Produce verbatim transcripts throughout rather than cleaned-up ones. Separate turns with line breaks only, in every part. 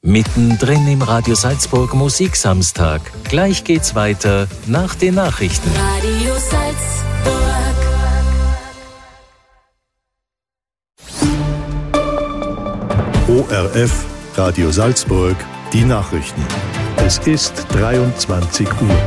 Mittendrin im Radio Salzburg Musiksamstag. Gleich geht's weiter nach den Nachrichten.
Radio Salzburg.
O R F, Radio Salzburg, die Nachrichten. Es ist dreiundzwanzig Uhr.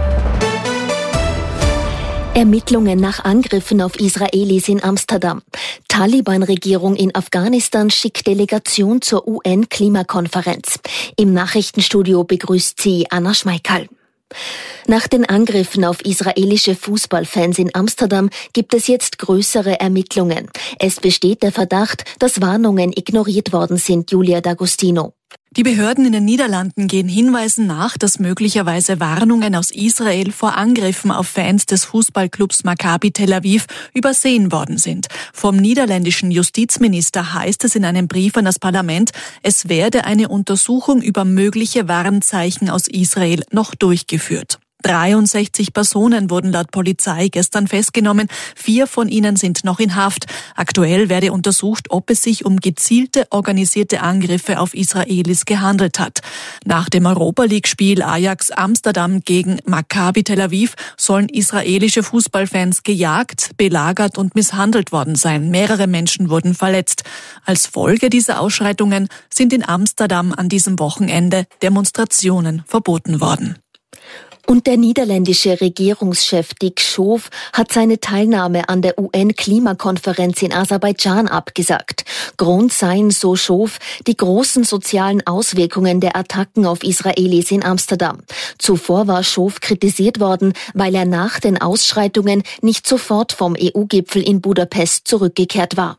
Ermittlungen nach Angriffen auf Israelis in Amsterdam. Taliban-Regierung in Afghanistan schickt Delegation zur U N-Klimakonferenz. Im Nachrichtenstudio begrüßt sie Anna Schmeikal. Nach den Angriffen auf israelische Fußballfans in Amsterdam gibt es jetzt größere Ermittlungen. Es besteht der Verdacht, dass Warnungen ignoriert worden sind, Julia D'Agostino.
Die Behörden in den Niederlanden gehen Hinweisen nach, dass möglicherweise Warnungen aus Israel vor Angriffen auf Fans des Fußballclubs Maccabi Tel Aviv übersehen worden sind. Vom niederländischen Justizminister heißt es in einem Brief an das Parlament, es werde eine Untersuchung über mögliche Warnzeichen aus Israel noch durchgeführt. dreiundsechzig Personen wurden laut Polizei gestern festgenommen. Vier von ihnen sind noch in Haft. Aktuell werde untersucht, ob es sich um gezielte, organisierte Angriffe auf Israelis gehandelt hat. Nach dem Europa-League-Spiel Ajax Amsterdam gegen Maccabi Tel Aviv sollen israelische Fußballfans gejagt, belagert und misshandelt worden sein. Mehrere Menschen wurden verletzt. Als Folge dieser Ausschreitungen sind in Amsterdam an diesem Wochenende Demonstrationen verboten worden.
Und der niederländische Regierungschef Dick Schoof hat seine Teilnahme an der U N-Klimakonferenz in Aserbaidschan abgesagt. Grund seien, so Schoof, die großen sozialen Auswirkungen der Attacken auf Israelis in Amsterdam. Zuvor war Schoof kritisiert worden, weil er nach den Ausschreitungen nicht sofort vom E U-Gipfel in Budapest zurückgekehrt war.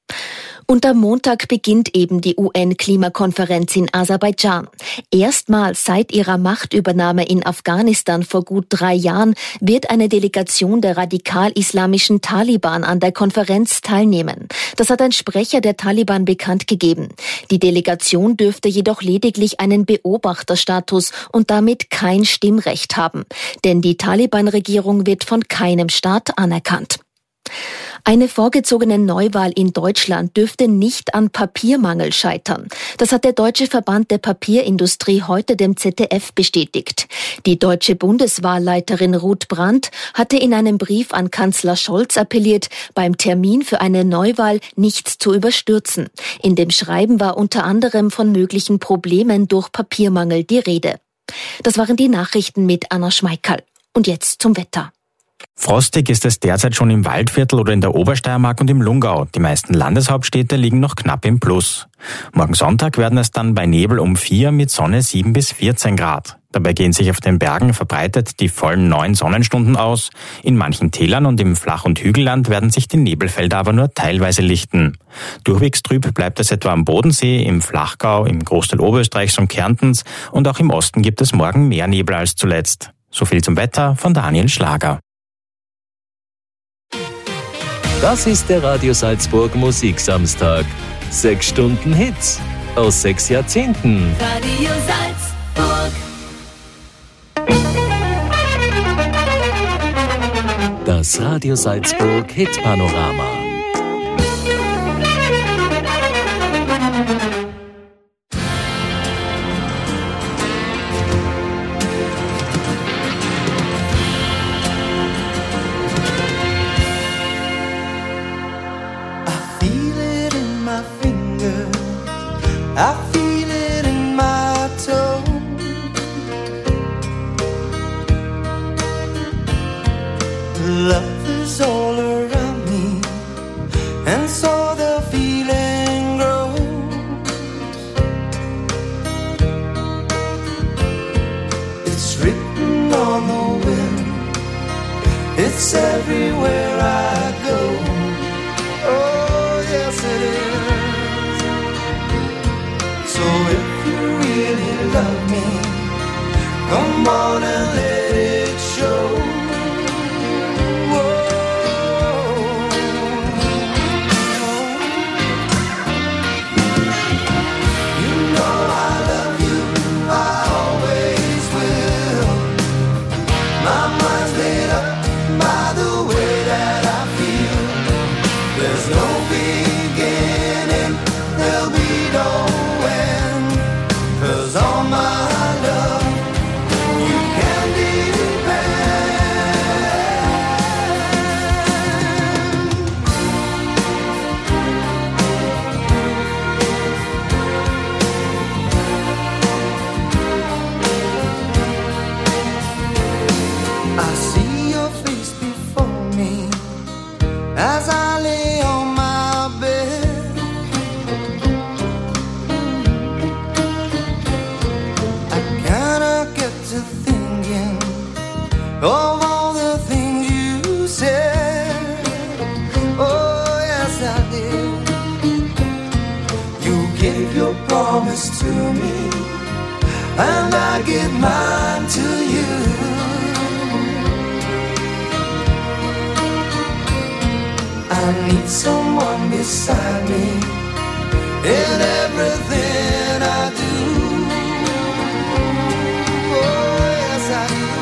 Und am Montag beginnt eben die U N-Klimakonferenz in Aserbaidschan. Erstmals seit ihrer Machtübernahme in Afghanistan vor gut drei Jahren wird eine Delegation der radikal-islamischen Taliban an der Konferenz teilnehmen. Das hat ein Sprecher der Taliban bekannt gegeben. Die Delegation dürfte jedoch lediglich einen Beobachterstatus und damit kein Stimmrecht haben. Denn die Taliban-Regierung wird von keinem Staat anerkannt. Eine vorgezogene Neuwahl in Deutschland dürfte nicht an Papiermangel scheitern. Das hat der Deutsche Verband der Papierindustrie heute dem Z D F bestätigt. Die deutsche Bundeswahlleiterin Ruth Brandt hatte in einem Brief an Kanzler Scholz appelliert, beim Termin für eine Neuwahl nichts zu überstürzen. In dem Schreiben war unter anderem von möglichen Problemen durch Papiermangel die Rede. Das waren die Nachrichten mit Anna Schmeikal. Und jetzt zum Wetter.
Frostig ist es derzeit schon im Waldviertel oder in der Obersteiermark und im Lungau. Die meisten Landeshauptstädte liegen noch knapp im Plus. Morgen Sonntag werden es dann bei Nebel um vier, mit Sonne sieben bis vierzehn Grad. Dabei gehen sich auf den Bergen verbreitet die vollen neun Sonnenstunden aus. In manchen Tälern und im Flach- und Hügelland werden sich die Nebelfelder aber nur teilweise lichten. Durchwegs trüb bleibt es etwa am Bodensee, im Flachgau, im Großteil Oberösterreichs und Kärntens, und auch im Osten gibt es morgen mehr Nebel als zuletzt. So viel zum Wetter von Daniel Schlager.
Das ist der Radio Salzburg Musiksamstag. Sechs Stunden Hits aus sechs Jahrzehnten.
Radio Salzburg.
Das Radio Salzburg Hitpanorama.
I feel it in my toe. Love is all around me, and so the feeling grows. It's written on the wind, it's everywhere I go. Oh, yes it is. So if you really love me, come on and let it show. Give your promise to me, and I give mine to you. I need someone beside me in everything I do. Oh, yes, I do.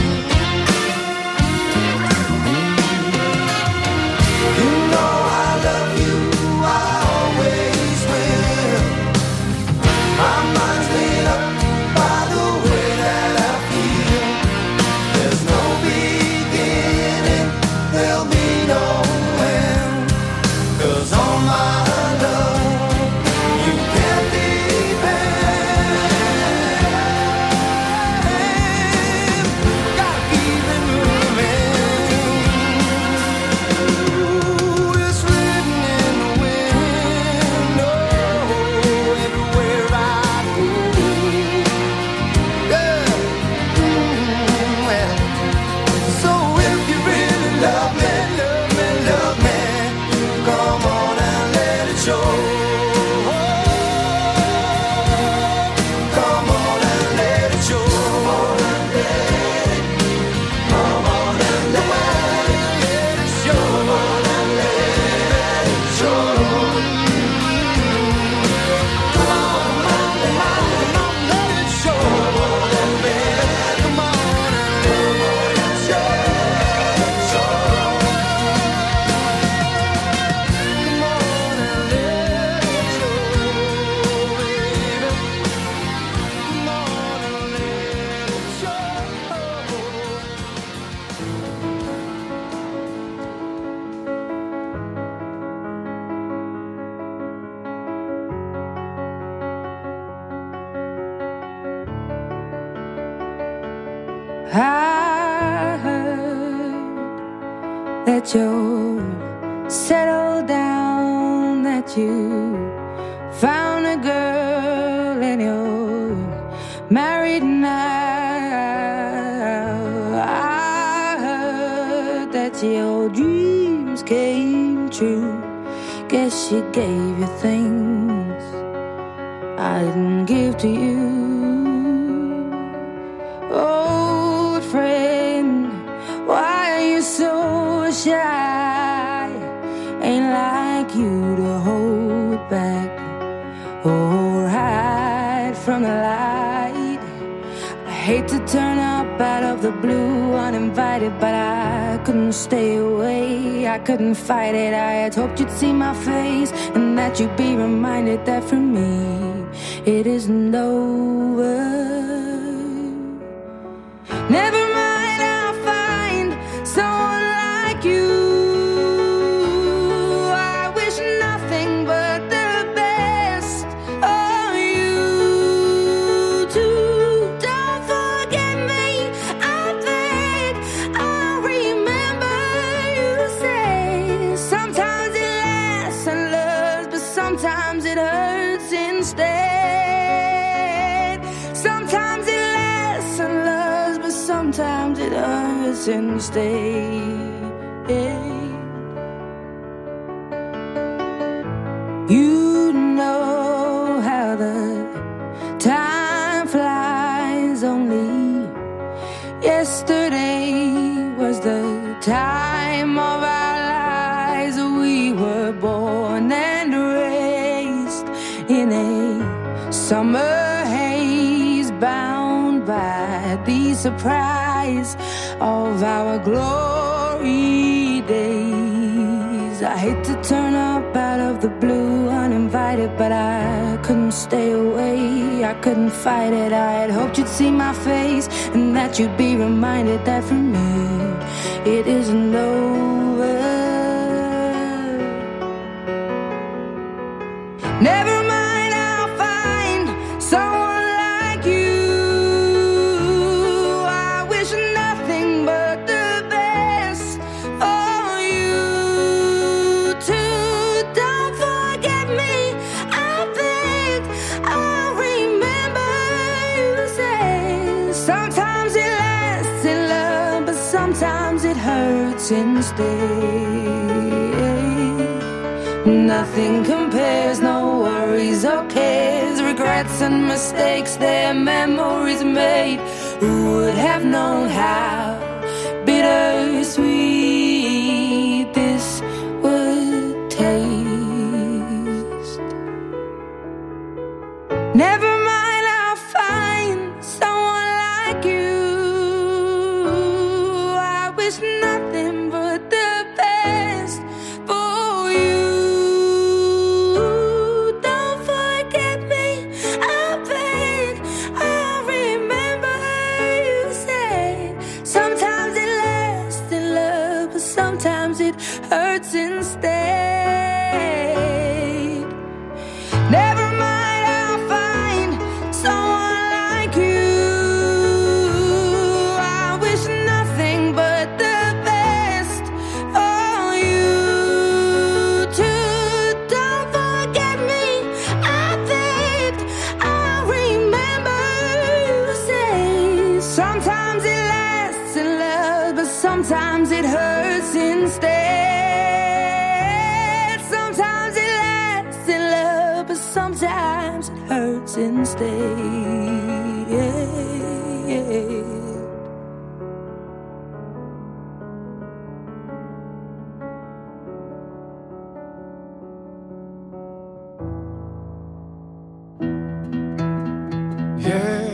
You know I love you, I always will. My mind's made up by the way that I feel. There's no beginning, there'll be no end. 'Cause all my love, you can depend. Gotta keep it moving. Ooh, it's written in the wind. Oh, everywhere I go. Yeah. Mm, well. So if you really love me, love me, love me, come on and let it show. Come on and let it show. Come on and let it show. Come on and let it show. Come on and let it show. Come on and let it show. Come on and let it show.
I heard that you're settled down, that you found a girl and you're married now. I heard that your dreams came true. Guess she gave you things I didn't give to you. Old friend, why are you so shy? Ain't like you to hold back or hide from the light. I hate to turn up out of the blue uninvited, but I couldn't stay away, I couldn't fight it. I had hoped you'd see my face and that you'd be reminded that for me it isn't over. Never mind, I'll find someone like you. I wish nothing but the best of you too. Don't forget me, I beg. I'll remember you say sometimes it lasts and loves, but sometimes it hurts instead. Sometimes it lasts and loves, but sometimes it hurts instead. You know how the time flies. Only yesterday was the time of our lives. We were born and raised in a summer haze, bound by the surprise of our glory days. I hate to turn up out of the blue uninvited, but I couldn't stay away, I couldn't fight it. I had hoped you'd see my face and that you'd be reminded that for me it isn't over. Never mind, I'll find someone like you. I wish nothing but the best for you too. Don't forget me, I beg. I'll remember you say sometimes it lasts in love, but sometimes it hurts instead. Nothing compares, no worries worries or cares, regrets and mistakes, their memories made. Who would have known how bittersweet this would taste? Never mind, I'll find someone like you. I wish nothing but the best for you. Don't forget me, I beg. I remember you said sometimes it lasts in love, but sometimes it hurts instead. Never mind, I'll find someone like you. I wish nothing but the best for you too. Don't forget me, I begged. I remember you say sometimes it lasts in love, but sometimes it hurts instead. Sometimes it lasts in love, but sometimes it hurts instead. Yeah.
Yeah.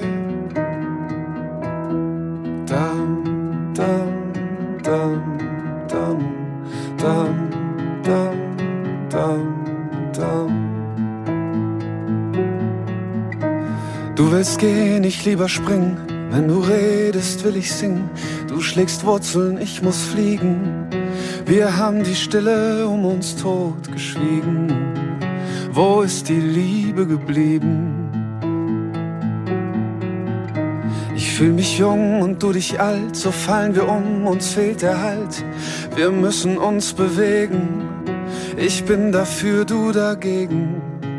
Dum, dum, dum, dum, dum, dum, dum, dum. Du willst gehen, ich lieber springen. Wenn du redest, will ich singen. Du schlägst Wurzeln, ich muss fliegen. Wir haben die Stille um uns tot geschwiegen. Wo ist die Liebe geblieben? Ich fühl mich jung und du dich alt, so fallen wir um, uns fehlt der Halt. Wir müssen uns bewegen, ich bin dafür, du dagegen.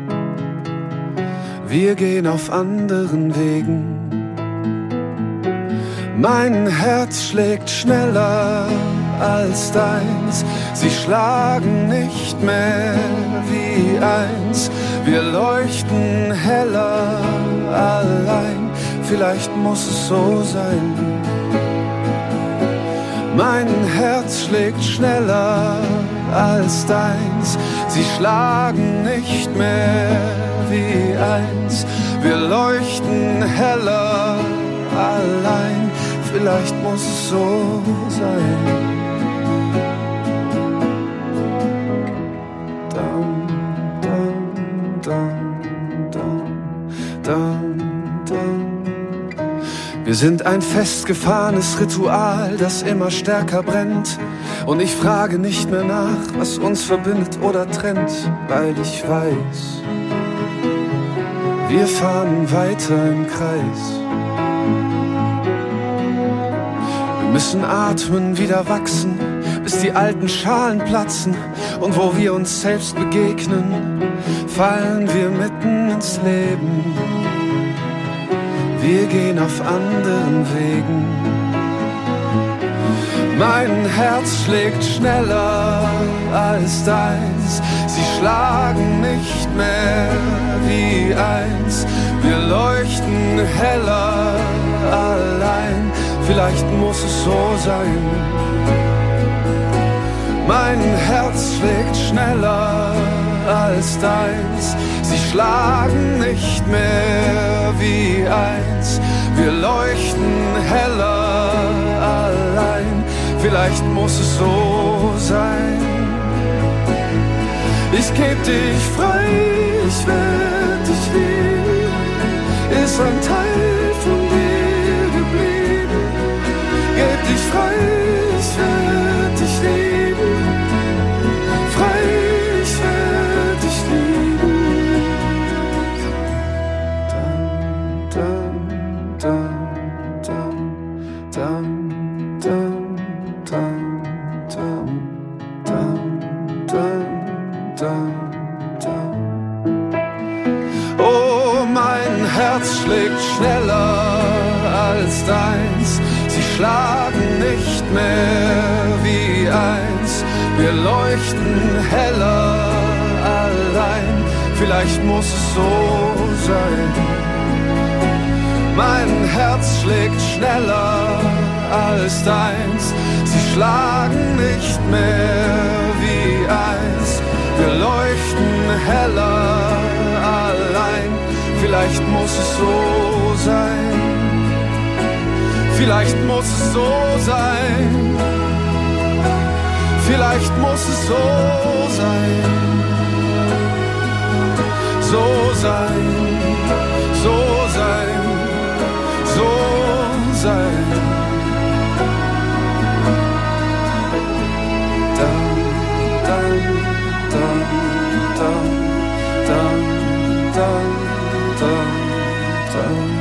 Wir gehen auf anderen Wegen. Mein Herz schlägt schneller als deins, sie schlagen nicht mehr wie eins. Wir leuchten heller allein, vielleicht muss es so sein. Mein Herz schlägt schneller als deins, sie schlagen nicht mehr wie eins. Wir leuchten heller allein, vielleicht muss es so sein. Dum, dum, dum, dum, dum, dum. Wir sind ein festgefahrenes Ritual, das immer stärker brennt. Und ich frage nicht mehr nach, was uns verbindet oder trennt, weil ich weiß, wir fahren weiter im Kreis. Wir müssen atmen, wieder wachsen, bis die alten Schalen platzen. Und wo wir uns selbst begegnen, fallen wir mitten ins Leben. Wir gehen auf anderen Wegen. Mein Herz schlägt schneller als deins, sie schlagen nicht mehr wie eins. Wir leuchten heller allein, vielleicht muss es so sein. Mein Herz schlägt schneller als deins, sie schlagen nicht mehr wie eins. Wir leuchten heller allein, vielleicht muss es so sein. Ich geb dich frei, ich werd dich lieben, ist ein Teil von dir geblieben. Geb dich frei, ich werd dich lieben, frei, ich werd dich lieben. Dum, dum, dum, dum, dum, dum, dum, dum, dum, dum, dum. Oh, mein Herz schlägt schneller als deins, sie schlagen nicht mehr wie eins. Wir leuchten heller allein, vielleicht muss es so sein. Mein Herz schlägt schneller als deins, sie schlagen nicht mehr wie eins. Wir leuchten heller allein, vielleicht muss es so sein. Vielleicht muss es so sein. Vielleicht muss es so sein. So sein, so sein, so sein. Dann, dann, dann, dann, dann, dann, dann, dann.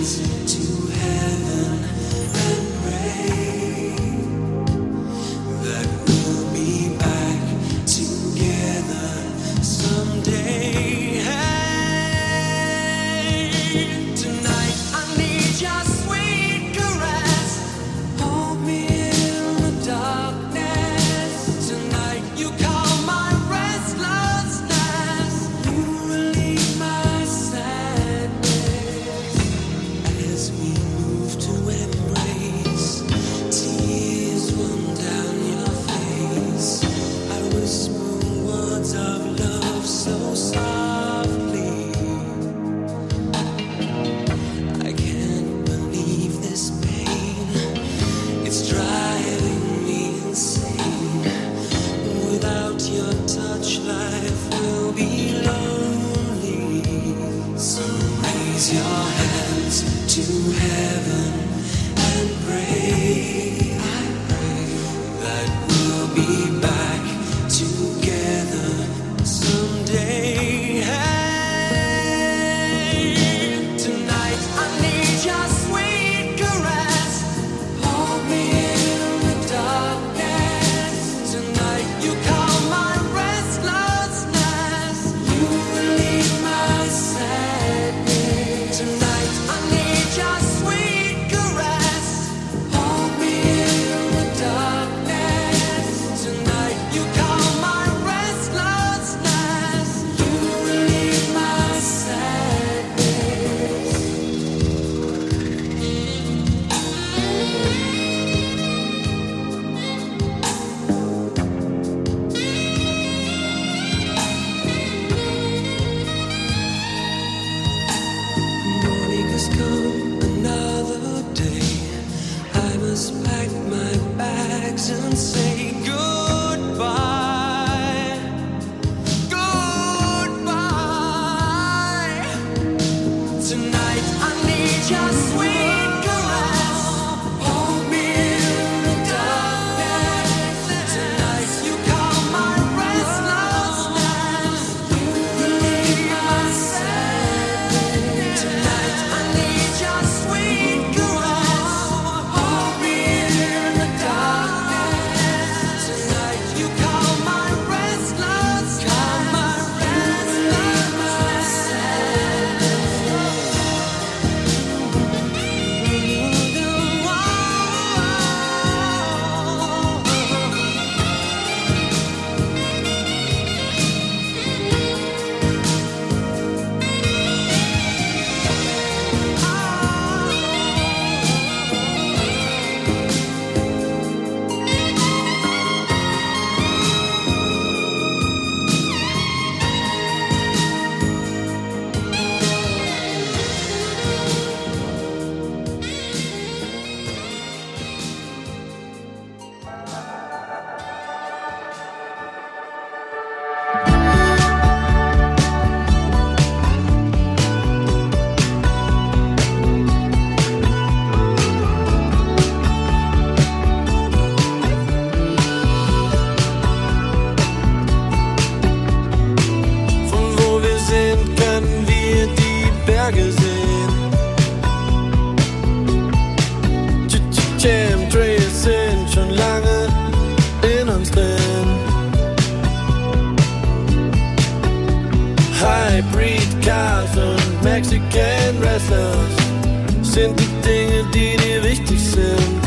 Mexican Wrestlers sind die Dinge, die dir wichtig sind.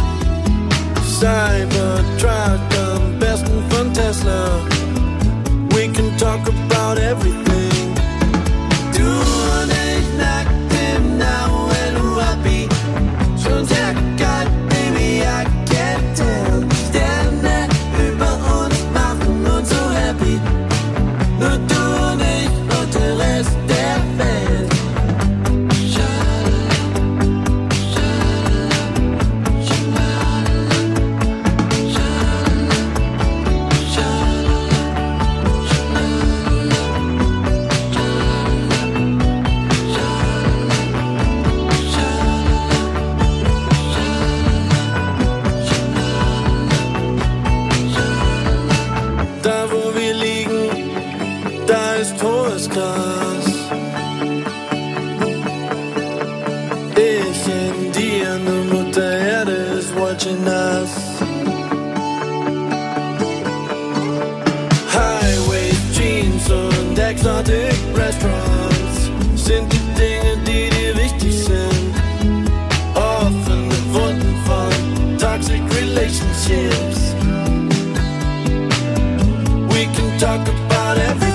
Cybertruck am besten von Tesla. We can talk about everything. Du und ich nackt im Now and Wabi. Schon sehr geil, baby, I can't tell. Sterne über uns machen uns so happy. Nur du und ich und der Rest der Welt. Ich in dir, nur Mutter Erde is watching us. Highways, Jeans und exotic Restaurants sind die Dinge, die dir wichtig sind. Offene Wunden von toxic relationships. We can talk about everything.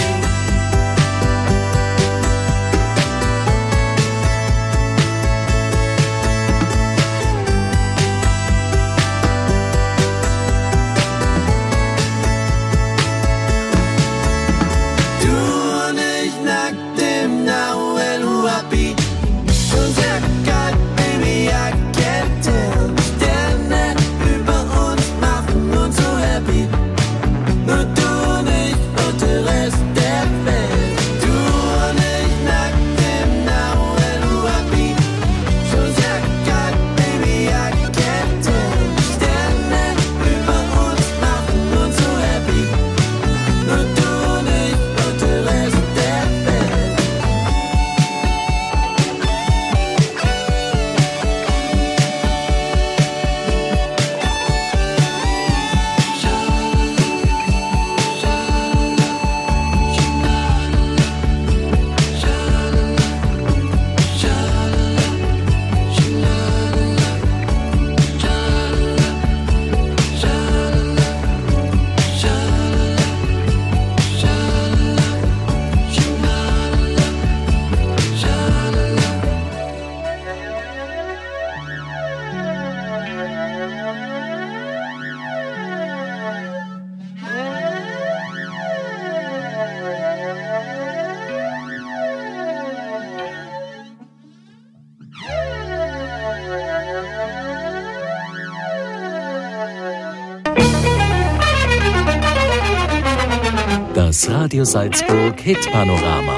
Das Radio Salzburg Hitpanorama.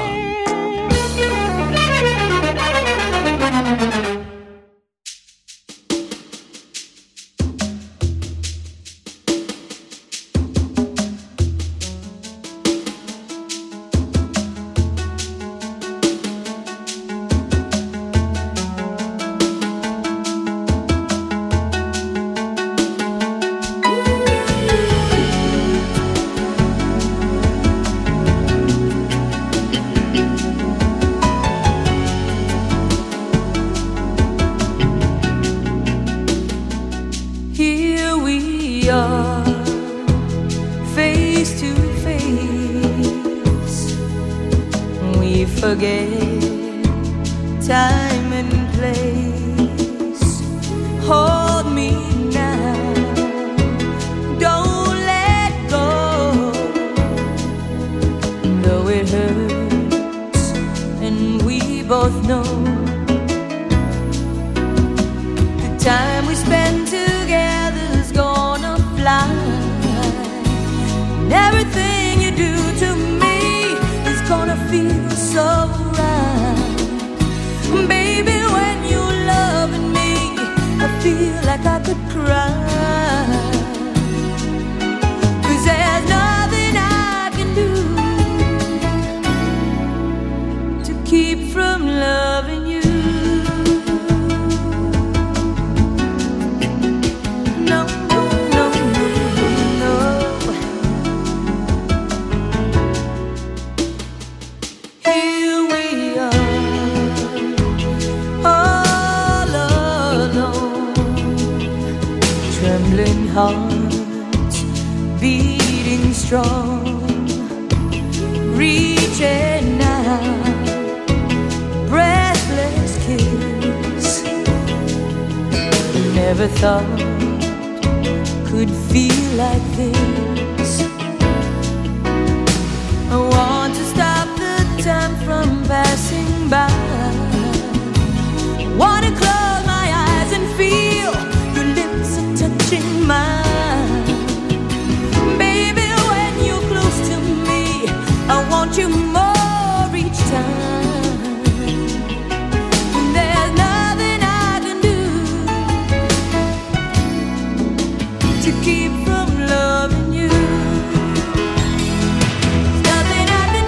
To keep from loving you, nothing I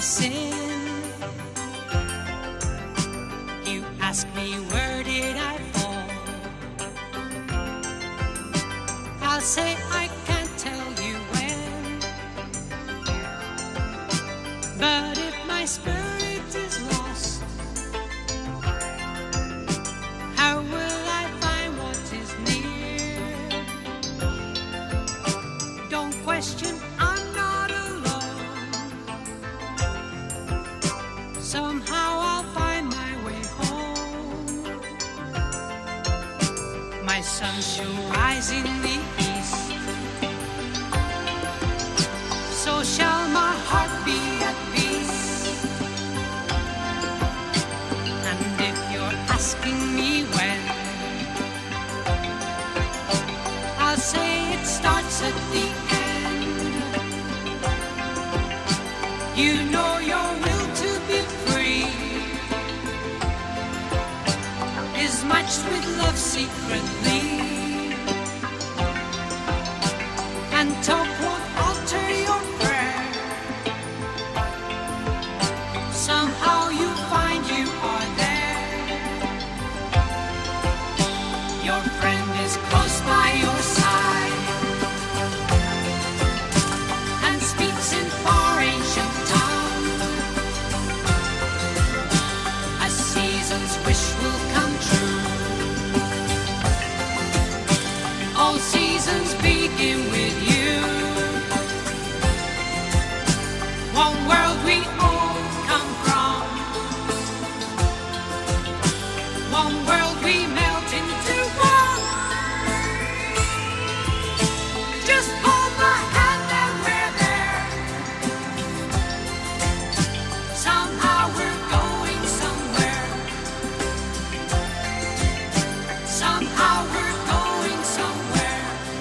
sin. You ask me where did I fall, I'll say I can't tell you when. But if my spirit is lost, how will I find what is near? Don't question, I'm not alone. Somehow I'll find my way home. My sun shall rise in the east, so shall my heart be at peace. And if you're asking me when, I'll say it starts at the end. You know your will to be free is matched with love secretly, and talk won't alter your prayer. Somehow you find you are there. Your friend is close by your side and speaks in far ancient tongue. A season's wish will come true. All seasons begin with you. One world we all come from, one world we melt into one. Just hold my hand and we're there. Somehow we're going somewhere. Somehow we're going somewhere.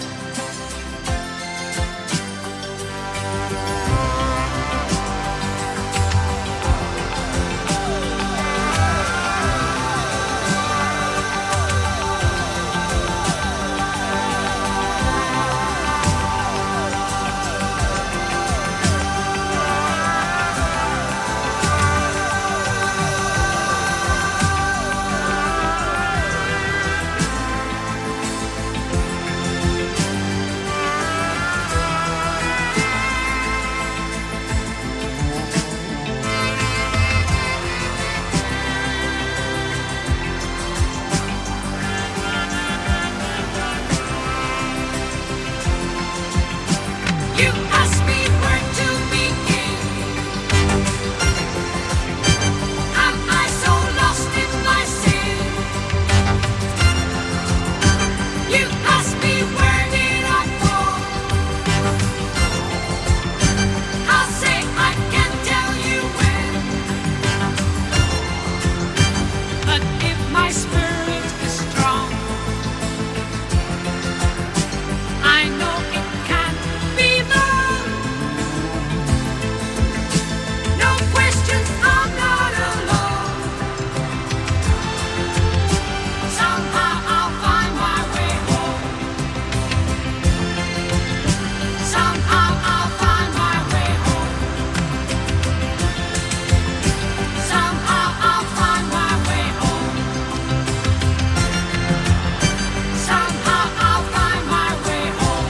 You ask me where to begin. Am I so lost in my sin? You ask me where did I fall, I'll say I can't tell you when. But if my spirit is strong, I know it can't be long. No questions, I'm not alone. Somehow I'll find my way home. Somehow I'll find my way home. Somehow I'll find my way home. Somehow I'll find my way home.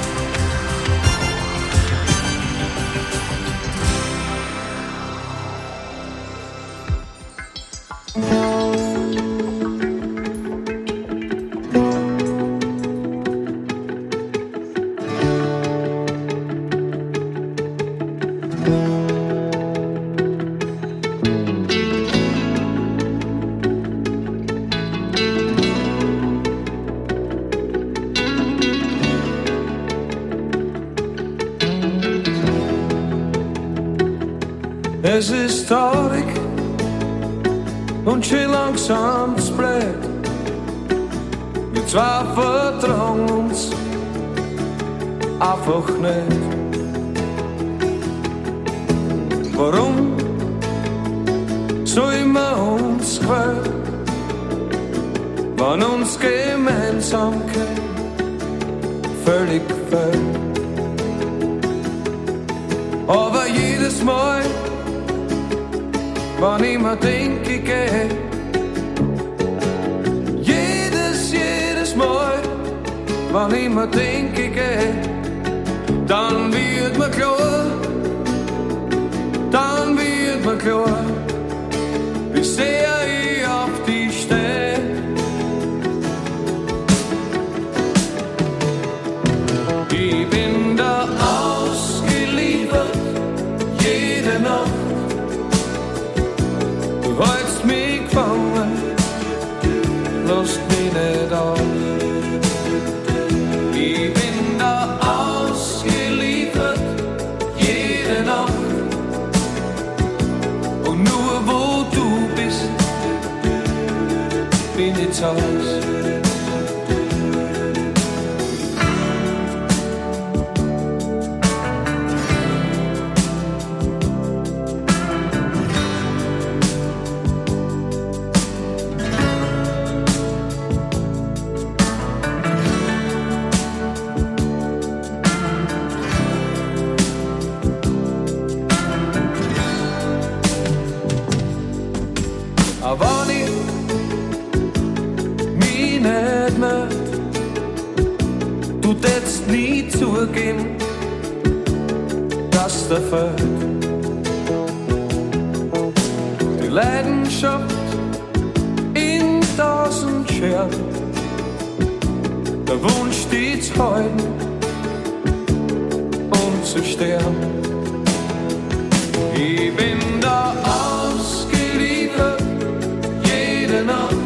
Es ist traurig und schön langsam spread. Wir zwei vertrauen uns einfach nicht. Warum soll man uns quälen, wenn uns Gemeinsamkeit völlig fehlt? Aber jedes Mal, wann ich mir denk, ich geh. Jedes, jedes Mal, wann ich mir denk, ich geh. Dann wird mir klar, dann wird mir klar, wie sehr ich auf dich steh. Ich bin da ausgeliefert, jede Nacht. Du hältst mich gefangen, lasst mich nicht auf. Ich bin da ausgeliefert, jede Nacht. Und nur wo du bist, bin ich zu Haus. Aber ich mich nicht möcht, du tätst nie zugeben, dass dir fehlt die Leidenschaft in tausend Scheren, der Wunsch, die zu halten und zu sterben. Ich bin da ausgeliefert, jede Nacht.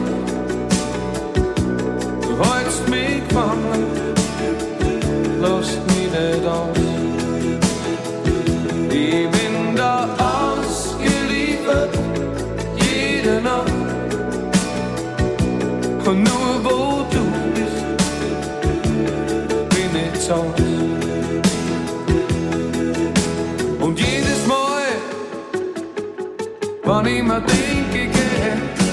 Du hältst mich gefangen, lasst mich nicht aus. Ich bin da ausgeliefert, jede Nacht. Und nur wo du bist, bin ich zu Haus. Und jedes Mal, wann ich mir denk, ich geh,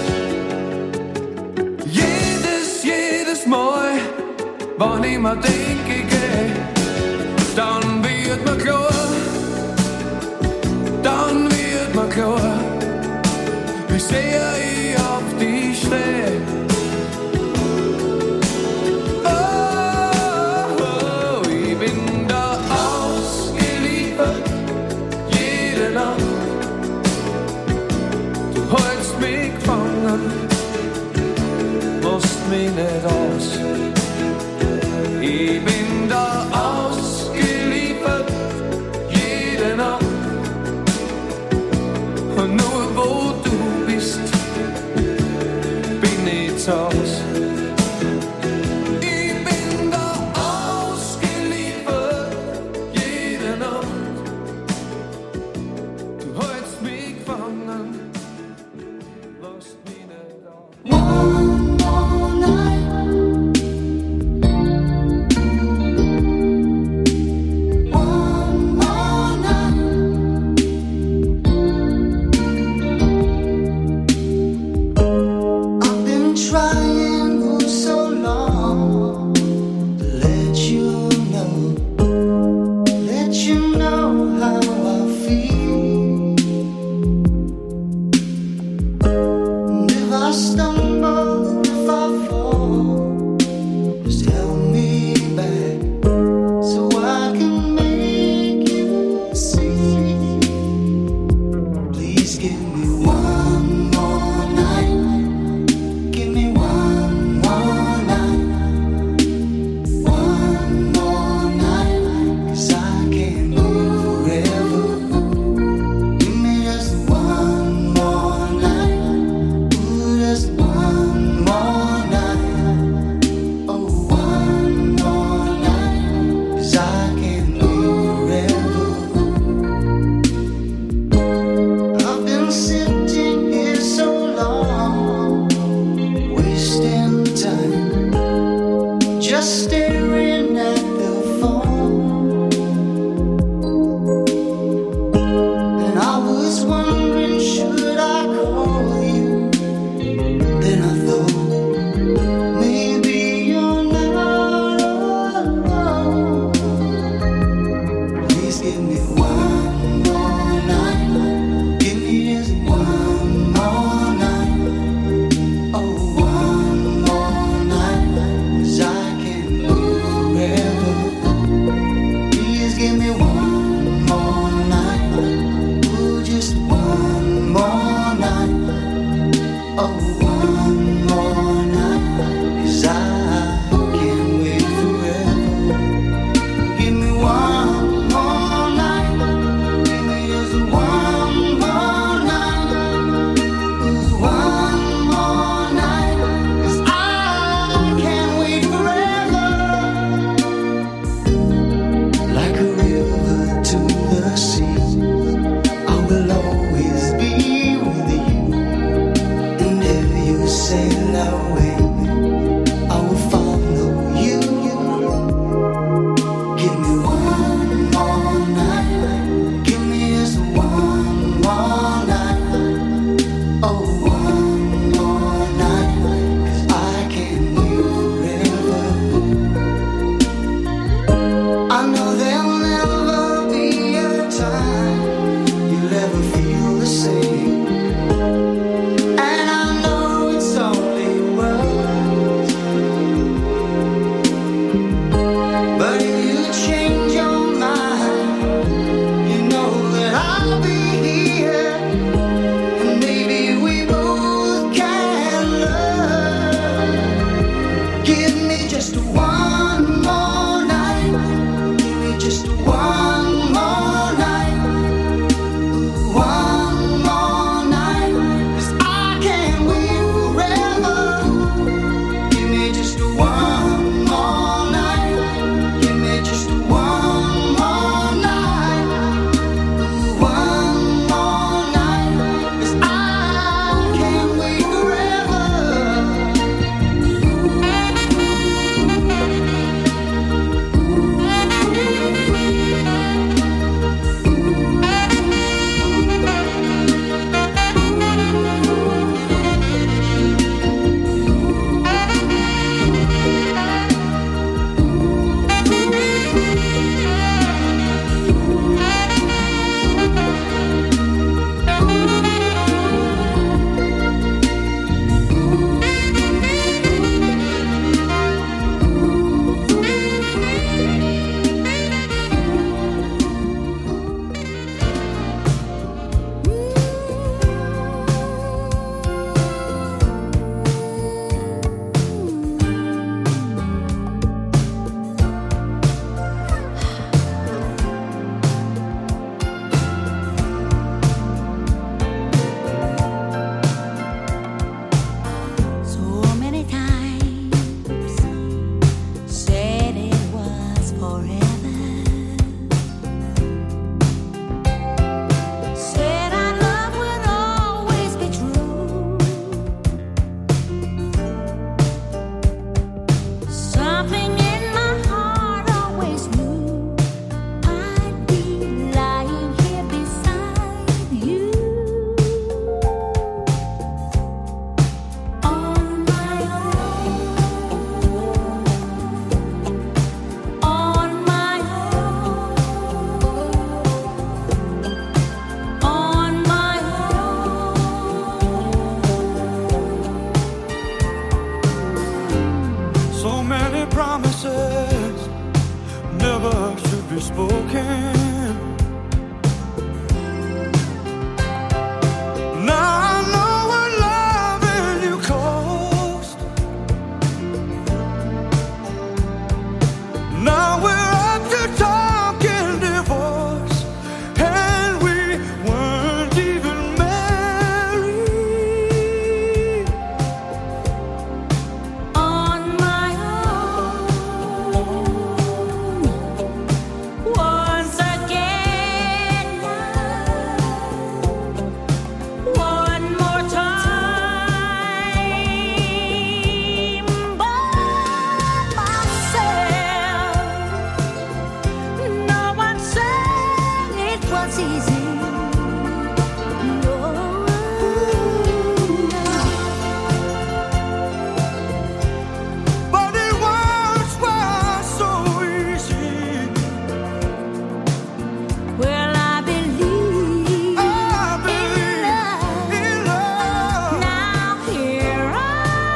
jedes, jedes Mal, wann ich mir denk, ich geh, dann wird mir klar, dann wird mir klar, wie sehr ich auf dich steh. Oh, oh, ich bin da ausgeliefert, jede Nacht. Du hältst mich gefangen, lasst mich nicht aus. Ich bin da ausgeliefert, jede Nacht. Und nur wo du bist, bin ich zu Haus. Ich bin da ausgeliefert, jede Nacht. Du hältst mich gefangen, lasst mich nicht aus.
One more night. One more night. I've been trying for so long to let you know, let you know how I feel. And if I stumble, if I fall, just help me back so I can make you see. Please give me one more night. Give me one more night. One more night. 'Cause I can't move forever. Give me just one more night. Ooh, just one more night. Oh, one more night. 'Cause I can't move forever. I've been sitting here so long, wasting time, just staring at the phone. And I was wondering, should I call you? Then I thought, maybe you're not alone. Please give me one more night. Give me just one one more night, one more night, 'cause I can't wait forever. Give me just one more night, give me just one more night, one more night, 'cause I can't wait forever. So many times said it was forever. Said our love would always be true. Something in my heart always knew I'd be lying here beside you. On my own, on my own, on my own.
So many promises never should be spoken. Now I know what loving you cost. Now we're up to talking divorce, and we weren't even married.
On my own, once again now, one more time by myself. No one said it was easy. No.
But it once was so easy.
Well, I believe
I believe in love.
now here I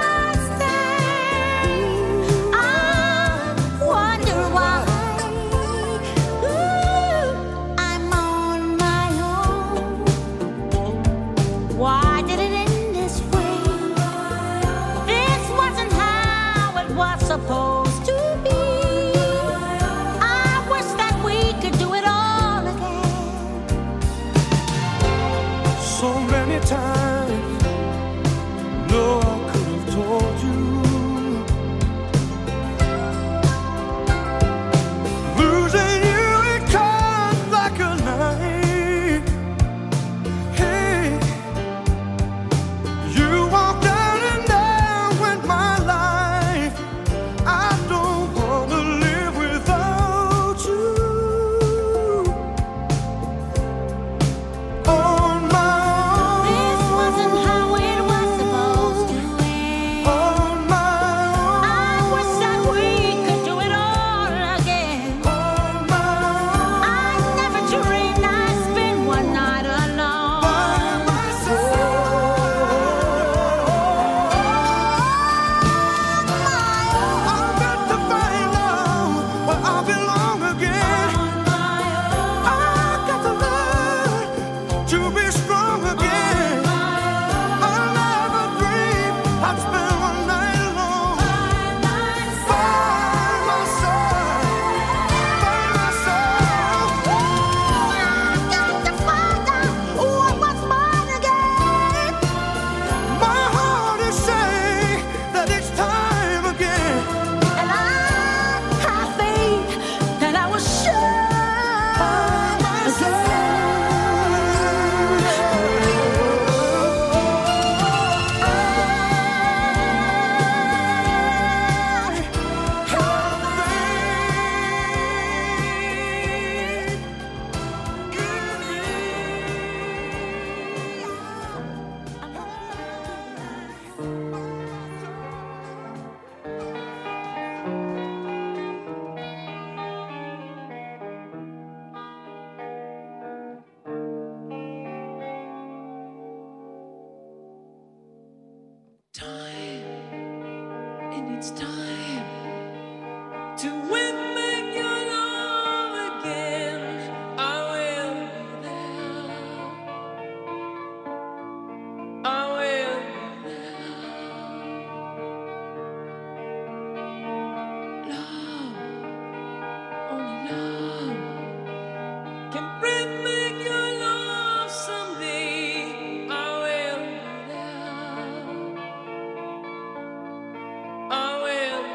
stand. I wonder why. Ooh, I'm on my
it's time to win back your love again. I will be there. I will be there. Love, only love can bring back your love someday. I will be there. I will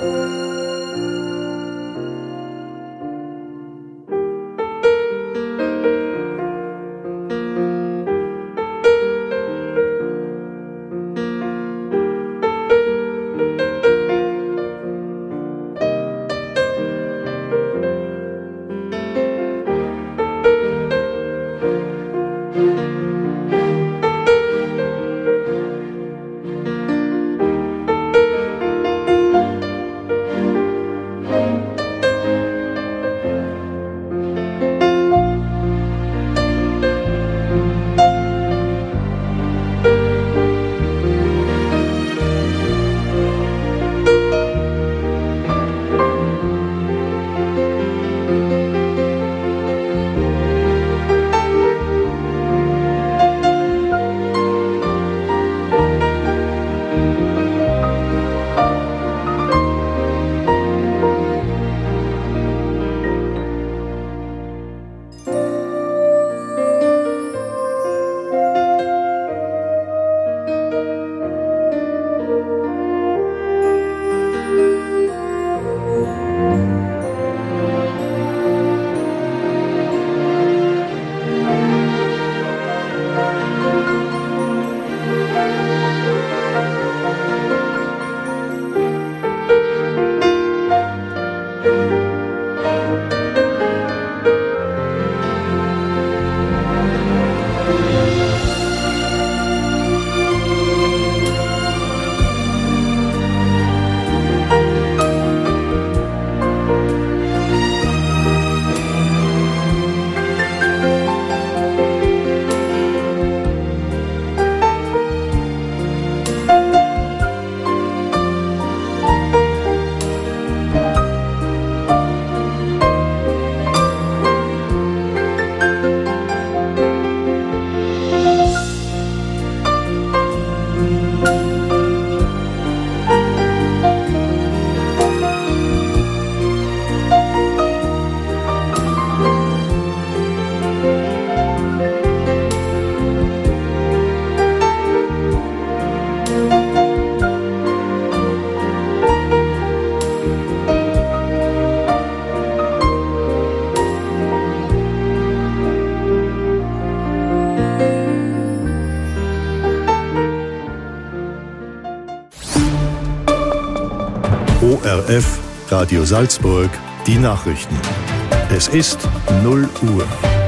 O R F, Radio Salzburg, die Nachrichten. Es ist null Uhr.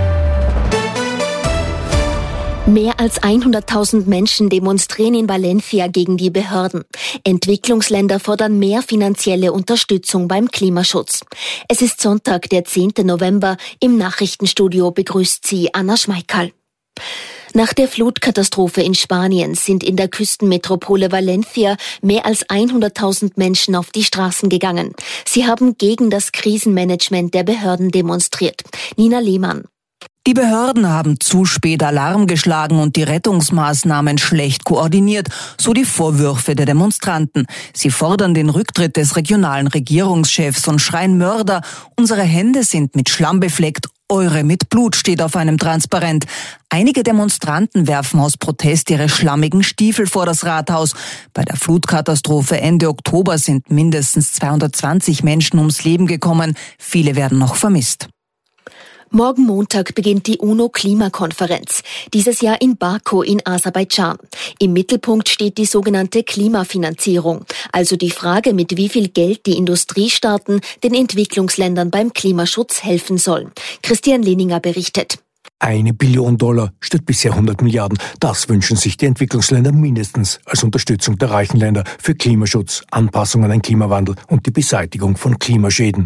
Mehr als hunderttausend Menschen demonstrieren in Valencia gegen die Behörden. Entwicklungsländer fordern mehr finanzielle Unterstützung beim Klimaschutz. Es ist Sonntag, der zehnten November. Im Nachrichtenstudio begrüßt sie Anna Schmeikal. Nach der Flutkatastrophe in Spanien sind in der Küstenmetropole Valencia mehr als hunderttausend Menschen auf die Straßen gegangen. Sie haben gegen das Krisenmanagement der Behörden demonstriert. Nina Lehmann.
Die Behörden haben zu spät Alarm geschlagen und die Rettungsmaßnahmen schlecht koordiniert, so die Vorwürfe der Demonstranten. Sie fordern den Rücktritt des regionalen Regierungschefs und schreien Mörder. Unsere Hände sind mit Schlamm befleckt, eure mit Blut, steht auf einem Transparent. Einige Demonstranten werfen aus Protest ihre schlammigen Stiefel vor das Rathaus. Bei der Flutkatastrophe Ende Oktober sind mindestens zweihundertzwanzig Menschen ums Leben gekommen. Viele werden noch vermisst.
Morgen Montag beginnt die UNO-Klimakonferenz, dieses Jahr in Baku in Aserbaidschan. Im Mittelpunkt steht die sogenannte Klimafinanzierung, also die Frage, mit wie viel Geld die Industriestaaten den Entwicklungsländern beim Klimaschutz helfen sollen. Christian Lehninger berichtet.
Eine Billion Dollar statt bisher hundert Milliarden. Das wünschen sich die Entwicklungsländer mindestens als Unterstützung der reichen Länder für Klimaschutz, Anpassung an den Klimawandel und die Beseitigung von Klimaschäden.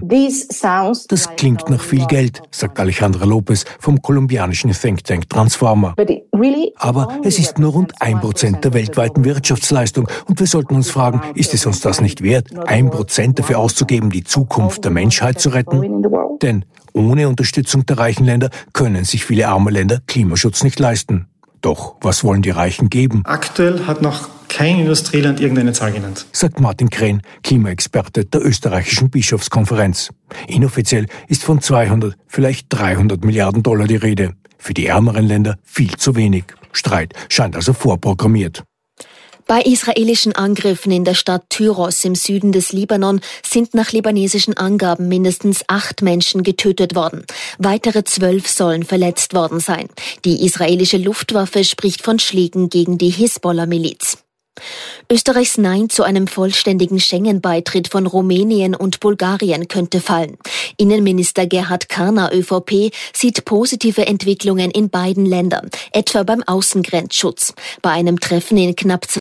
Das klingt nach viel Geld, sagt Alejandra Lopez vom kolumbianischen Think Tank Transforma. Aber es ist nur rund ein Prozent der weltweiten Wirtschaftsleistung und wir sollten uns fragen, ist es uns das nicht wert, ein Prozent dafür auszugeben, die Zukunft der Menschheit zu retten? Denn ohne Unterstützung der reichen Länder können sich viele arme Länder Klimaschutz nicht leisten. Doch was wollen die Reichen geben?
Aktuell hat noch kein Industrieland irgendeine Zahl genannt,
sagt Martin Kren, Klimaexperte der österreichischen Bischofskonferenz. Inoffiziell ist von zweihundert, vielleicht dreihundert Milliarden Dollar die Rede. Für die ärmeren Länder viel zu wenig. Streit scheint also vorprogrammiert.
Bei israelischen Angriffen in der Stadt Tyros im Süden des Libanon sind nach libanesischen Angaben mindestens acht Menschen getötet worden. Weitere zwölf sollen verletzt worden sein. Die israelische Luftwaffe spricht von Schlägen gegen die Hisbollah-Miliz. Österreichs Nein zu einem vollständigen Schengen-Beitritt von Rumänien und Bulgarien könnte fallen. Innenminister Gerhard Karner, ÖVP, sieht positive Entwicklungen in beiden Ländern, etwa beim Außengrenzschutz. Bei einem Treffen in knapp